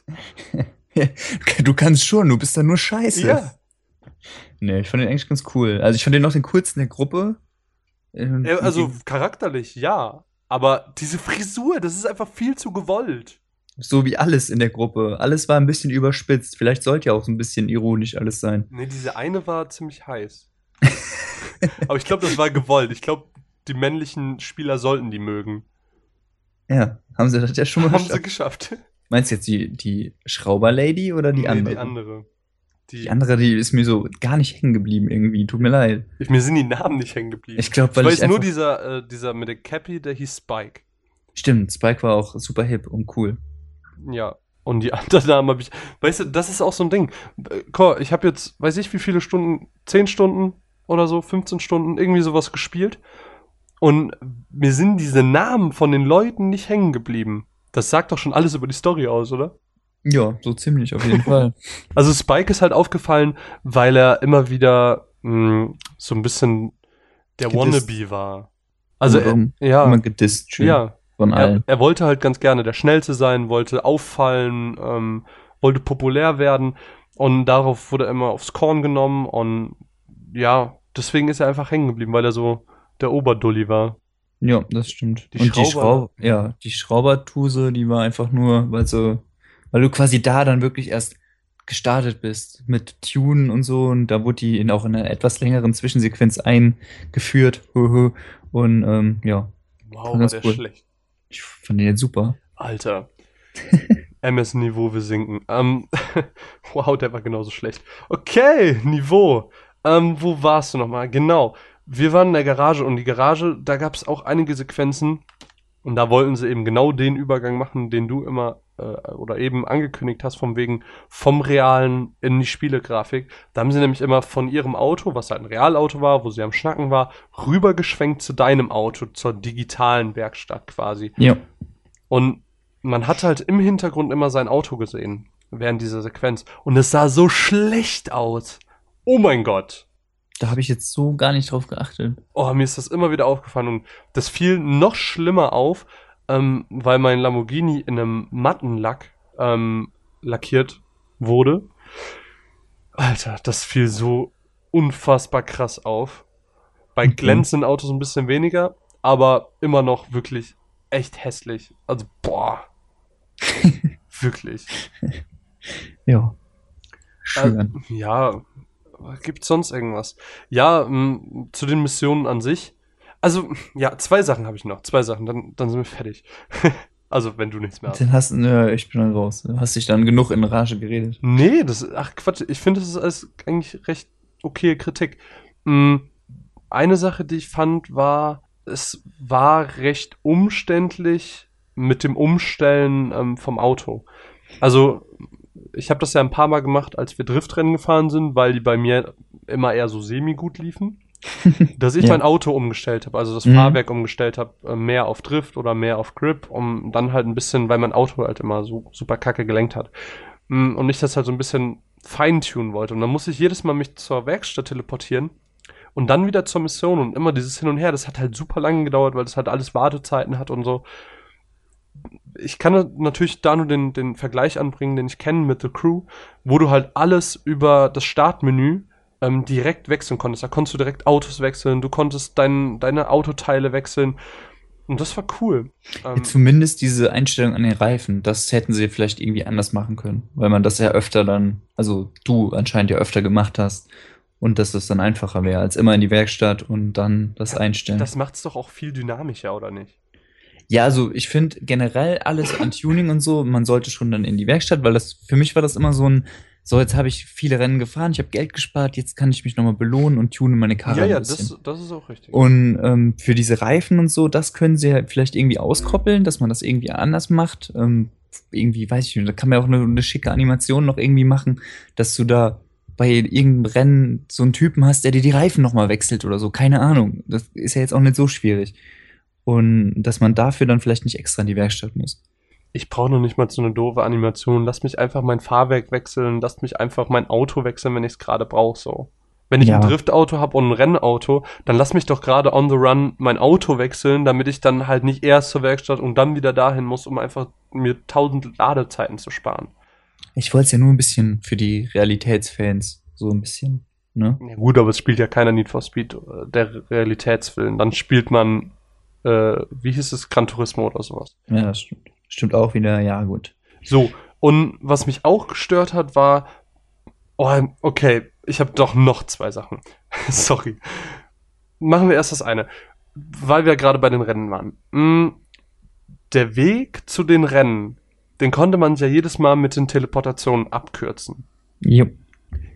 Speaker 3: Du kannst schon, du bist da nur scheiße.
Speaker 2: Ja.
Speaker 3: Nee, ich fand den eigentlich ganz cool. Also ich fand den noch den coolsten der Gruppe.
Speaker 2: Also charakterlich, ja. Aber diese Frisur, das ist einfach viel zu gewollt.
Speaker 3: So wie alles in der Gruppe. Alles war ein bisschen überspitzt. Vielleicht sollte ja auch so ein bisschen ironisch alles sein.
Speaker 2: Nee, diese eine war ziemlich heiß. Aber ich glaube, das war gewollt. Ich glaube, die männlichen Spieler sollten die mögen.
Speaker 3: Ja, haben sie das ja schon mal
Speaker 2: Haben sie
Speaker 3: geschafft.
Speaker 2: geschafft.
Speaker 3: Meinst du jetzt die Schrauber-Lady oder die
Speaker 2: Nee,
Speaker 3: andere?
Speaker 2: die andere.
Speaker 3: Die andere, die ist mir so gar nicht hängen geblieben irgendwie. Tut mir leid.
Speaker 2: Mir sind die Namen nicht hängen geblieben.
Speaker 3: Ich glaube,
Speaker 2: Ich
Speaker 3: weil ich
Speaker 2: weiß nur
Speaker 3: einfach...
Speaker 2: dieser mit der Cappy, der hieß Spike.
Speaker 3: Stimmt, Spike war auch super hip und cool.
Speaker 2: Ja. Und die anderen Namen habe ich. Weißt du, das ist auch so ein Ding. Ich habe jetzt, weiß ich wie viele Stunden, 10 Stunden oder so, 15 Stunden, irgendwie sowas gespielt. Und mir sind diese Namen von den Leuten nicht hängen geblieben. Das sagt doch schon alles über die Story aus, oder?
Speaker 3: Ja, so ziemlich auf jeden Fall.
Speaker 2: Also Spike ist halt aufgefallen, weil er immer wieder so ein bisschen der
Speaker 3: Gedisst.
Speaker 2: Wannabe war. Also
Speaker 3: Immer
Speaker 2: ja,
Speaker 3: gedisst schön
Speaker 2: ja.
Speaker 3: von allen.
Speaker 2: Er wollte halt ganz gerne der Schnellste sein, wollte auffallen, wollte populär werden und darauf wurde er immer aufs Korn genommen und ja, deswegen ist er einfach hängen geblieben, weil er so der Oberdulli war.
Speaker 3: Ja, das stimmt.
Speaker 2: Die
Speaker 3: Und
Speaker 2: Schrauber-
Speaker 3: die Schraubertuse, die war einfach nur, weil du quasi da dann wirklich erst gestartet bist mit Tunen und so und da wurde die auch in einer etwas längeren Zwischensequenz eingeführt. Und ja,
Speaker 2: Wow,
Speaker 3: war
Speaker 2: war
Speaker 3: ganz
Speaker 2: der
Speaker 3: cool.
Speaker 2: schlecht.
Speaker 3: Ich fand den jetzt super.
Speaker 2: Alter. MS-Niveau, wir sinken. Wow, der war genauso schlecht. Okay, Niveau. Wo warst du nochmal? Genau. Wir waren in der Garage und die Garage, da gab es auch einige Sequenzen und da wollten sie eben genau den Übergang machen, den du immer oder eben angekündigt hast, von wegen vom Realen in die Spielegrafik. Da haben sie nämlich immer von ihrem Auto, was halt ein Realauto war, wo sie am Schnacken war, rübergeschwenkt zu deinem Auto, zur digitalen Werkstatt quasi.
Speaker 3: Ja,
Speaker 2: Und man hat halt im Hintergrund immer sein Auto gesehen, während dieser Sequenz. Und es sah so schlecht aus. Oh mein Gott.
Speaker 3: da habe ich jetzt so gar nicht drauf geachtet.
Speaker 2: Oh, mir ist das immer wieder aufgefallen. Und das fiel noch schlimmer auf, weil mein Lamborghini in einem Mattenlack lackiert wurde. Alter, das fiel so unfassbar krass auf. Bei
Speaker 3: Okay.
Speaker 2: glänzenden Autos ein bisschen weniger, aber immer noch wirklich echt hässlich. Also, boah. Wirklich.
Speaker 3: Ja, schön.
Speaker 2: Ja, gibt's sonst irgendwas? Ja, zu den Missionen an sich. Also, ja, 2 Sachen habe ich noch. 2 Sachen, dann sind wir fertig. Also, wenn du nichts mehr hast.
Speaker 3: Ich bin dann raus. Du hast dich dann genug in Rage geredet.
Speaker 2: Nee, ach Quatsch, ich finde, das ist alles eigentlich recht okay Kritik. Mm, Eine Sache, die ich fand, war, es war recht umständlich mit dem Umstellen vom Auto. Also, ich habe das ja ein paar Mal gemacht, als wir Driftrennen gefahren sind, weil die bei mir immer eher so semi-gut liefen. Dass ich
Speaker 3: Ja.
Speaker 2: mein Auto umgestellt habe, also das
Speaker 3: Mhm.
Speaker 2: Fahrwerk umgestellt habe, mehr auf Drift oder mehr auf Grip, um dann halt ein bisschen, weil mein Auto halt immer so super kacke gelenkt hat. Und ich das halt so ein bisschen feintunen wollte. Und dann musste ich jedes Mal mich zur Werkstatt teleportieren und dann wieder zur Mission und immer dieses Hin und Her. Das hat halt super lange gedauert, weil das halt alles Wartezeiten hat und so. Ich kann natürlich da nur den Vergleich anbringen, den ich kenne mit The Crew, wo du halt alles über das Startmenü direkt wechseln konntest. Da konntest du direkt Autos wechseln, du konntest deine Autoteile wechseln. Und das war cool.
Speaker 3: Zumindest diese Einstellung an den Reifen, das hätten sie vielleicht irgendwie anders machen können, weil man das ja öfter dann, also du anscheinend ja öfter gemacht hast und dass das dann einfacher wäre, als immer in die Werkstatt und dann das einstellen.
Speaker 2: Das macht's doch auch viel dynamischer, oder nicht?
Speaker 3: Ja, also ich finde generell alles an Tuning und so, man sollte schon dann in die Werkstatt, weil das für mich war das immer so ein, so jetzt habe ich viele Rennen gefahren, ich habe Geld gespart, jetzt kann ich mich nochmal belohnen und tune meine Karre ein bisschen.
Speaker 2: das ist auch richtig.
Speaker 3: Und für diese Reifen und so, das können sie halt vielleicht irgendwie auskoppeln, dass man das irgendwie anders macht. Irgendwie, weiß ich nicht, da kann man auch eine schicke Animation noch irgendwie machen, dass du da bei irgendeinem Rennen so einen Typen hast, der dir die Reifen nochmal wechselt oder so. Keine Ahnung. Das ist ja jetzt auch nicht so schwierig. Und dass man dafür dann vielleicht nicht extra in die Werkstatt muss.
Speaker 2: Ich brauche noch nicht mal so eine doofe Animation. Lass mich einfach mein Fahrwerk wechseln, lass mich einfach mein Auto wechseln, wenn ich es gerade brauche, so. Wenn ich
Speaker 3: Ja.
Speaker 2: ein Driftauto habe und ein Rennauto, dann lass mich doch gerade on the run mein Auto wechseln, damit ich dann halt nicht erst zur Werkstatt und dann wieder dahin muss, um einfach mir 1000 Ladezeiten zu sparen.
Speaker 3: Ich wollte es ja nur ein bisschen für die Realitätsfans, so ein bisschen, ne?
Speaker 2: Ja gut, aber es spielt ja keiner Need for Speed der Realitätswillen. Dann spielt man, wie hieß es, Gran Turismo oder sowas.
Speaker 3: Ja, das stimmt. Stimmt auch wieder, ja, gut.
Speaker 2: So, und was mich auch gestört hat, war, oh, okay, ich habe doch noch 2 Sachen. Sorry. Machen wir erst das eine, weil wir gerade bei den Rennen waren. Der Weg zu den Rennen, den konnte man ja jedes Mal mit den Teleportationen abkürzen.
Speaker 3: Jo.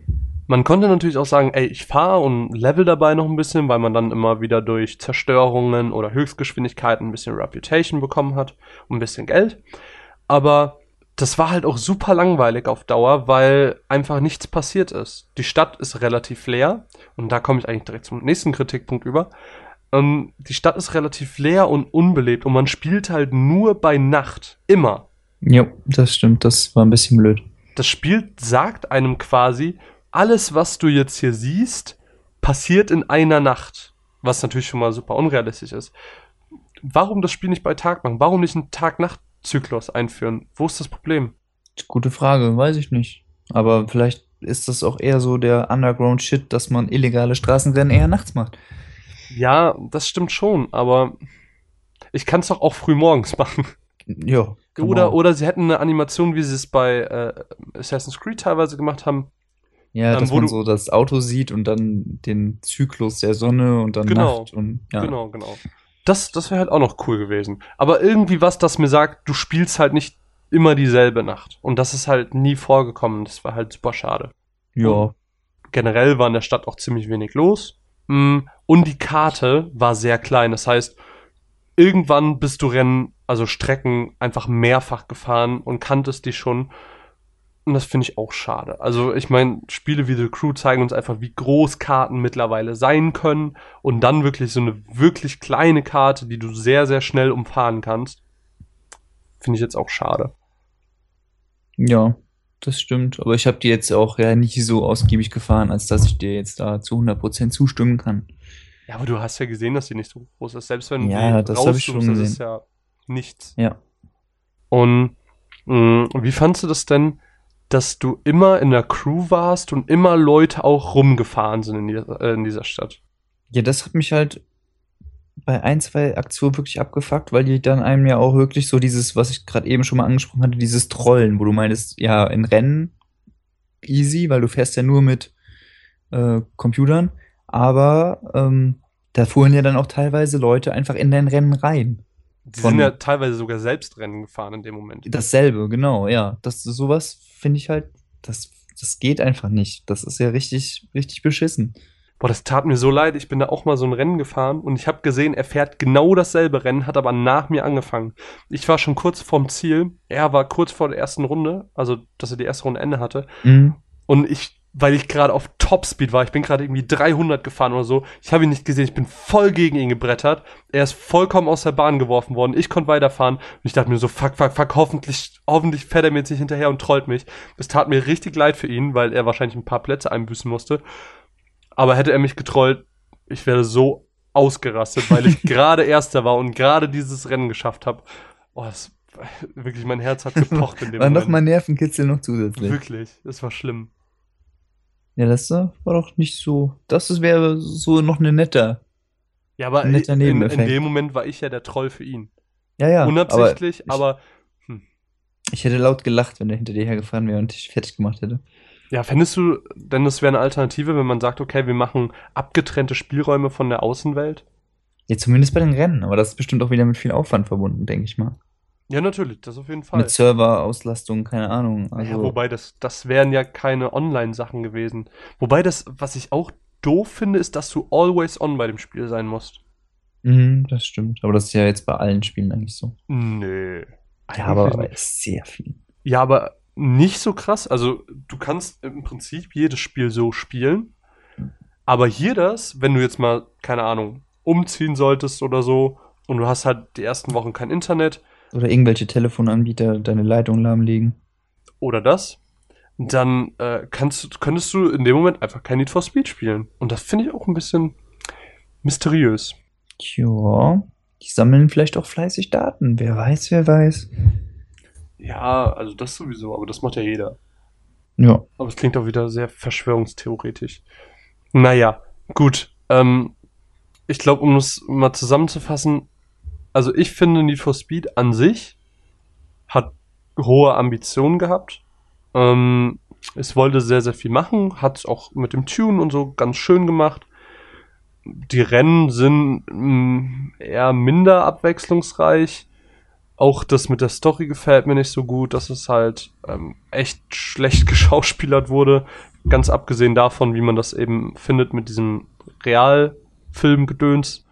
Speaker 2: Man konnte natürlich auch sagen, ey, ich fahre und level dabei noch ein bisschen, weil man dann immer wieder durch Zerstörungen oder Höchstgeschwindigkeiten ein bisschen Reputation bekommen hat und ein bisschen Geld. Aber das war halt auch super langweilig auf Dauer, weil einfach nichts passiert ist. Die Stadt ist relativ leer und da komme ich eigentlich direkt zum nächsten Kritikpunkt über. Die Stadt ist relativ leer und unbelebt und man spielt halt nur bei Nacht. Immer.
Speaker 3: Jo, das stimmt, das war ein bisschen blöd.
Speaker 2: Das Spiel sagt einem quasi, alles, was du jetzt hier siehst, passiert in einer Nacht. Was natürlich schon mal super unrealistisch ist. Warum das Spiel nicht bei Tag machen? Warum nicht einen Tag-Nacht-Zyklus einführen? Wo ist das Problem?
Speaker 3: Gute Frage, weiß ich nicht. Aber vielleicht ist das auch eher so der Underground-Shit, dass man illegale Straßenrennen eher nachts macht.
Speaker 2: Ja, das stimmt schon, aber ich kann es doch auch früh morgens machen.
Speaker 3: Ja.
Speaker 2: Oder sie hätten eine Animation, wie sie es bei Assassin's Creed teilweise gemacht haben.
Speaker 3: Ja, dass
Speaker 2: wo
Speaker 3: man
Speaker 2: du-
Speaker 3: so das Auto sieht und dann den Zyklus der Sonne und dann
Speaker 2: Genau.
Speaker 3: Nacht und ja.
Speaker 2: Genau. Das wäre halt auch noch cool gewesen. Aber irgendwie was, das mir sagt, du spielst halt nicht immer dieselbe Nacht. Und das ist halt nie vorgekommen. Das war halt super schade.
Speaker 3: Ja.
Speaker 2: Generell war in der Stadt auch ziemlich wenig los. Und die Karte war sehr klein. Das heißt, irgendwann bist du Rennen, also Strecken, einfach mehrfach gefahren und kanntest die schon. Und das finde ich auch schade. Also ich meine, Spiele wie The Crew zeigen uns einfach, wie groß Karten mittlerweile sein können. Und dann wirklich so eine wirklich kleine Karte, die du sehr, sehr schnell umfahren kannst. Finde ich jetzt auch schade.
Speaker 3: Ja, das stimmt. Aber ich habe die jetzt auch ja nicht so ausgiebig gefahren, als dass ich dir jetzt da zu 100% zustimmen kann.
Speaker 2: Ja, aber du hast ja gesehen, dass die nicht so groß ist. Selbst wenn du
Speaker 3: Ja,
Speaker 2: die
Speaker 3: das habe ich schon
Speaker 2: rauszoomst, das ist
Speaker 3: gesehen.
Speaker 2: ja nichts.
Speaker 3: Ja.
Speaker 2: Und wie fandst du das denn, dass du immer in der Crew warst und immer Leute auch rumgefahren sind in dieser Stadt?
Speaker 3: Ja, das hat mich halt bei ein, zwei Aktionen wirklich abgefuckt, weil die dann einem ja auch wirklich so dieses, was ich gerade eben schon mal angesprochen hatte, dieses Trollen, wo du meinst, ja, in Rennen easy, weil du fährst ja nur mit Computern, aber da fuhren ja dann auch teilweise Leute einfach in dein Rennen rein.
Speaker 2: Die
Speaker 3: Von-
Speaker 2: sind ja teilweise sogar selbst Rennen gefahren in dem Moment.
Speaker 3: Dasselbe, genau, ja. Das sowas finde ich halt, das geht einfach nicht. Das ist ja richtig, richtig beschissen.
Speaker 2: Boah, das tat mir so leid. Ich bin da auch mal so ein Rennen gefahren und ich habe gesehen, er fährt genau dasselbe Rennen, hat aber nach mir angefangen. Ich war schon kurz vorm Ziel. Er war kurz vor der ersten Runde, also dass er die erste Runde Ende hatte.
Speaker 3: Mhm.
Speaker 2: Und weil ich gerade auf Topspeed war, ich bin gerade irgendwie 300 gefahren oder so, ich habe ihn nicht gesehen, ich bin voll gegen ihn gebrettert. Er ist vollkommen aus der Bahn geworfen worden. Ich konnte weiterfahren und ich dachte mir so, fuck, hoffentlich fährt er mir jetzt nicht hinterher und trollt mich. Es tat mir richtig leid für ihn, weil er wahrscheinlich ein paar Plätze einbüßen musste. Aber hätte er mich getrollt, ich wäre so ausgerastet, weil ich gerade Erster war und gerade dieses Rennen geschafft habe. Oh, wirklich, mein Herz hat gepocht in dem
Speaker 3: War
Speaker 2: Moment.
Speaker 3: noch mal Nervenkitzel noch zusätzlich.
Speaker 2: Wirklich, das war schlimm.
Speaker 3: Ja, das war doch nicht so. Wäre so noch eine nette.
Speaker 2: Ja, aber
Speaker 3: Ein netter
Speaker 2: in
Speaker 3: Nebeneffekt.
Speaker 2: dem Moment war ich ja der Troll für ihn.
Speaker 3: Ja, ja.
Speaker 2: Unabsichtlich,
Speaker 3: ich-
Speaker 2: aber
Speaker 3: Ich hätte laut gelacht, wenn er hinter dir hergefahren wäre und dich fertig gemacht hätte.
Speaker 2: ja, fändest du denn, das wäre eine Alternative, wenn man sagt, okay, wir machen abgetrennte Spielräume von der Außenwelt?
Speaker 3: Ja, zumindest bei den Rennen, aber das ist bestimmt auch wieder mit viel Aufwand verbunden, denke ich mal.
Speaker 2: Ja, natürlich, das auf jeden Fall.
Speaker 3: Mit Serverauslastung, keine Ahnung. Also,
Speaker 2: Ja, wobei, das wären ja keine Online-Sachen gewesen. Wobei was ich auch doof finde, ist, dass du always on bei dem Spiel sein musst.
Speaker 3: Das stimmt. Aber das ist ja jetzt bei allen Spielen eigentlich so.
Speaker 2: Nö.
Speaker 3: Ja, aber
Speaker 2: Eigentlich nicht.
Speaker 3: ist sehr viel.
Speaker 2: Ja, aber nicht so krass. Also, du kannst im Prinzip jedes Spiel so spielen. Aber hier wenn du jetzt mal, keine Ahnung, umziehen solltest oder so und du hast halt die ersten Wochen kein Internet
Speaker 3: Oder irgendwelche Telefonanbieter deine Leitung lahmlegen.
Speaker 2: oder das, dann könntest du in dem Moment einfach kein Need for Speed spielen. Und das finde ich auch ein bisschen mysteriös.
Speaker 3: Ja, die sammeln vielleicht auch fleißig Daten. Wer weiß, wer weiß.
Speaker 2: Ja, also das sowieso, aber das macht ja jeder.
Speaker 3: Ja.
Speaker 2: Aber es klingt auch wieder sehr verschwörungstheoretisch. Naja, gut. Ich glaube, um es mal zusammenzufassen, also ich finde, Need for Speed an sich hat hohe Ambitionen gehabt. Es wollte sehr, sehr viel machen, hat es auch mit dem Tune und so ganz schön gemacht. Die Rennen sind eher minder abwechslungsreich. Auch das mit der Story gefällt mir nicht so gut, dass es halt echt schlecht geschauspielert wurde. Ganz abgesehen davon, wie man das eben findet mit diesem Realfilmgedöns.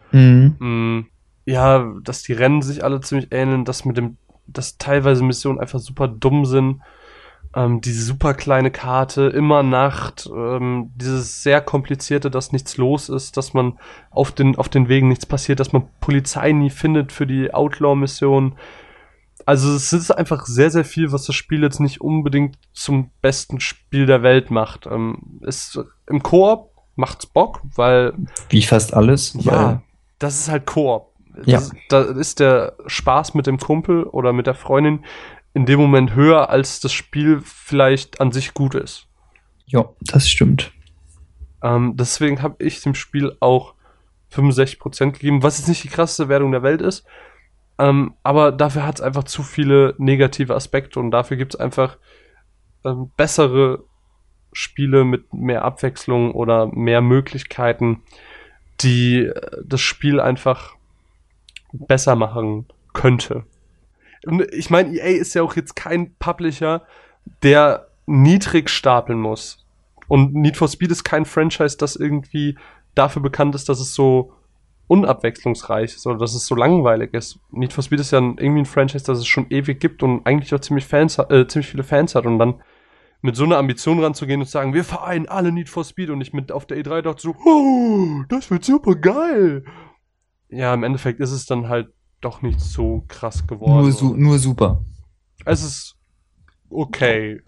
Speaker 2: Ja, dass die Rennen sich alle ziemlich ähneln, dass teilweise Missionen einfach super dumm sind. Diese super kleine Karte, immer Nacht, dieses sehr komplizierte, dass nichts los ist, dass man auf den Wegen nichts passiert, dass man Polizei nie findet für die Outlaw-Mission. Also es ist einfach sehr, sehr viel, was das Spiel jetzt nicht unbedingt zum besten Spiel der Welt macht. Im Koop macht's Bock, weil
Speaker 3: Wie fast alles.
Speaker 2: ja, das ist halt Koop.
Speaker 3: Ja.
Speaker 2: Da ist der Spaß mit dem Kumpel oder mit der Freundin in dem Moment höher, als das Spiel vielleicht an sich gut ist.
Speaker 3: Ja, das stimmt.
Speaker 2: Deswegen habe ich dem Spiel auch 65% gegeben, was jetzt nicht die krasseste Wertung der Welt ist. Aber dafür hat es einfach zu viele negative Aspekte und dafür gibt es einfach bessere Spiele mit mehr Abwechslung oder mehr Möglichkeiten, die das Spiel einfach besser machen könnte. Und ich meine, EA ist ja auch jetzt kein Publisher, der niedrig stapeln muss. Und Need for Speed ist kein Franchise, das irgendwie dafür bekannt ist, dass es so unabwechslungsreich ist oder dass es so langweilig ist. Need for Speed ist ja irgendwie ein Franchise, das es schon ewig gibt und eigentlich auch ziemlich viele Fans hat. Und dann mit so einer Ambition ranzugehen und zu sagen, wir vereinen alle Need for Speed und ich mit auf der E3 dachte so, oh, das wird super geil. Ja, im Endeffekt ist es dann halt doch nicht so krass geworden.
Speaker 3: Nur super.
Speaker 2: Es ist okay.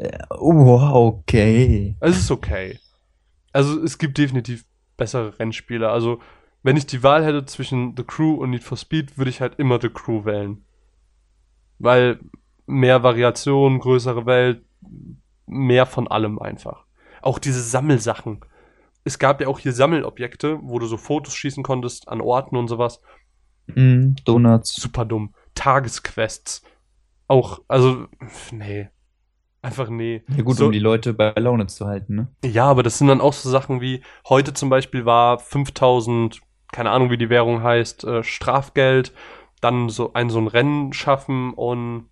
Speaker 3: Okay.
Speaker 2: Es ist okay. Also es gibt definitiv bessere Rennspiele. Also wenn ich die Wahl hätte zwischen The Crew und Need for Speed, würde ich halt immer The Crew wählen. Weil mehr Variation, größere Welt, mehr von allem einfach. Auch diese Sammelsachen. Es gab ja auch hier Sammelobjekte, wo du so Fotos schießen konntest an Orten und sowas.
Speaker 3: Donuts.
Speaker 2: Super dumm. Tagesquests. Auch, also, nee. Einfach nee.
Speaker 3: Ja gut,
Speaker 2: so,
Speaker 3: um die Leute bei Laune zu halten, ne?
Speaker 2: Ja, aber das sind dann auch so Sachen wie, heute zum Beispiel war 5000, keine Ahnung wie die Währung heißt, Strafgeld, dann so ein Rennen schaffen und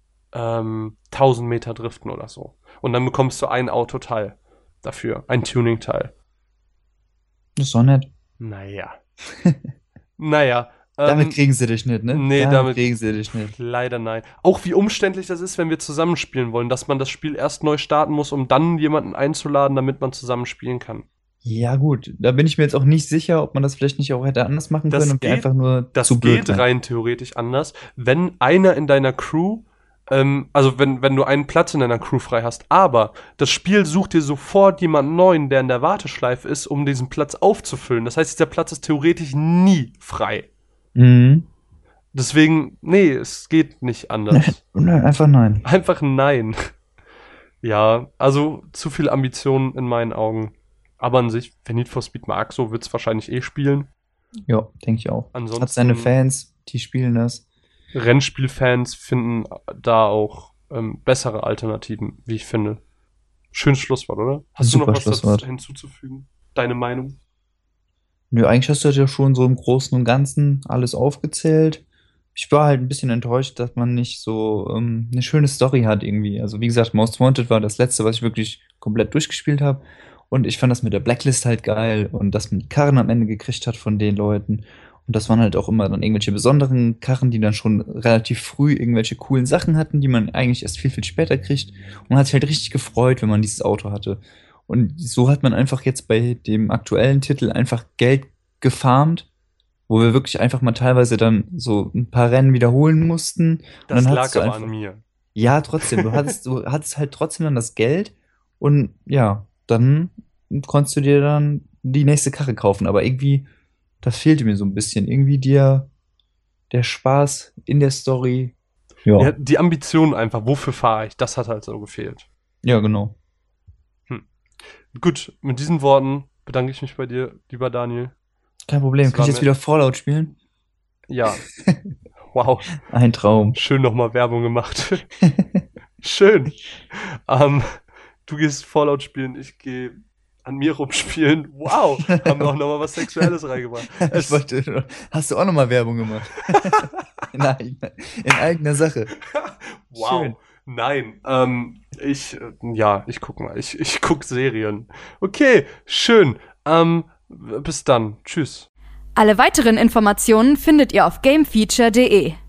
Speaker 2: 1000 Meter driften oder so. Und dann bekommst du ein Autoteil dafür, ein Tuning-Teil.
Speaker 3: Das ist doch nett.
Speaker 2: Naja. Naja.
Speaker 3: Damit kriegen sie dich nicht, ne?
Speaker 2: Nee, damit
Speaker 3: kriegen sie dich nicht.
Speaker 2: Leider nein. Auch wie umständlich das ist, wenn wir zusammenspielen wollen, dass man das Spiel erst neu starten muss, um dann jemanden einzuladen, damit man zusammenspielen kann.
Speaker 3: Ja gut, da bin ich mir jetzt auch nicht sicher, ob man das vielleicht nicht auch hätte anders machen können und einfach nur zu blöd.
Speaker 2: Das geht rein theoretisch anders, wenn einer in deiner Crew, also wenn du einen Platz in deiner Crew frei hast, aber das Spiel sucht dir sofort jemanden neuen, der in der Warteschleife ist, um diesen Platz aufzufüllen. Das heißt, dieser Platz ist theoretisch nie frei. Deswegen, nee, es geht nicht anders.
Speaker 3: Einfach nein.
Speaker 2: Einfach nein. Ja, also zu viel Ambition in meinen Augen. Aber an sich, wer Need for Speed mag, so wird es wahrscheinlich eh spielen.
Speaker 3: Ja, denke ich auch.
Speaker 2: Ansonsten
Speaker 3: hat seine Fans, die spielen das.
Speaker 2: Rennspielfans finden da auch bessere Alternativen, wie ich finde. Schönes Schlusswort, oder? Hast du noch was dazu hinzuzufügen? Deine Meinung?
Speaker 3: Nö, eigentlich hast du ja schon so im Großen und Ganzen alles aufgezählt. Ich war halt ein bisschen enttäuscht, dass man nicht so eine schöne Story hat irgendwie. Also wie gesagt, Most Wanted war das letzte, was ich wirklich komplett durchgespielt habe. Und ich fand das mit der Blacklist halt geil und dass man die Karren am Ende gekriegt hat von den Leuten. Und das waren halt auch immer dann irgendwelche besonderen Karren, die dann schon relativ früh irgendwelche coolen Sachen hatten, die man eigentlich erst viel, viel später kriegt. Und man hat sich halt richtig gefreut, wenn man dieses Auto hatte. Und so hat man einfach jetzt bei dem aktuellen Titel einfach Geld gefarmt, wo wir wirklich einfach mal teilweise dann so ein paar Rennen wiederholen mussten.
Speaker 2: Das
Speaker 3: und dann
Speaker 2: lag aber an mir.
Speaker 3: Ja, trotzdem. Du hattest halt trotzdem dann das Geld und ja, dann konntest du dir dann die nächste Karre kaufen. Aber irgendwie, das fehlte mir so ein bisschen. Irgendwie der Spaß in der Story.
Speaker 2: Ja, die Ambition einfach, wofür fahre ich, das hat halt so gefehlt.
Speaker 3: Ja, genau.
Speaker 2: Gut, mit diesen Worten bedanke ich mich bei dir, lieber Daniel.
Speaker 3: Kein Problem. Kann ich jetzt wieder Fallout spielen?
Speaker 2: Ja. Wow.
Speaker 3: Ein Traum.
Speaker 2: Schön nochmal Werbung gemacht. Schön. Du gehst Fallout spielen, ich gehe an mir rumspielen. Wow. Haben wir auch nochmal was Sexuelles reingebracht.
Speaker 3: Hast du auch nochmal Werbung gemacht? in eigener Sache.
Speaker 2: Wow. Schön. Nein, ich guck mal. Ich guck Serien. Okay, schön. Bis dann. Tschüss.
Speaker 1: Alle weiteren Informationen findet ihr auf gamefeature.de.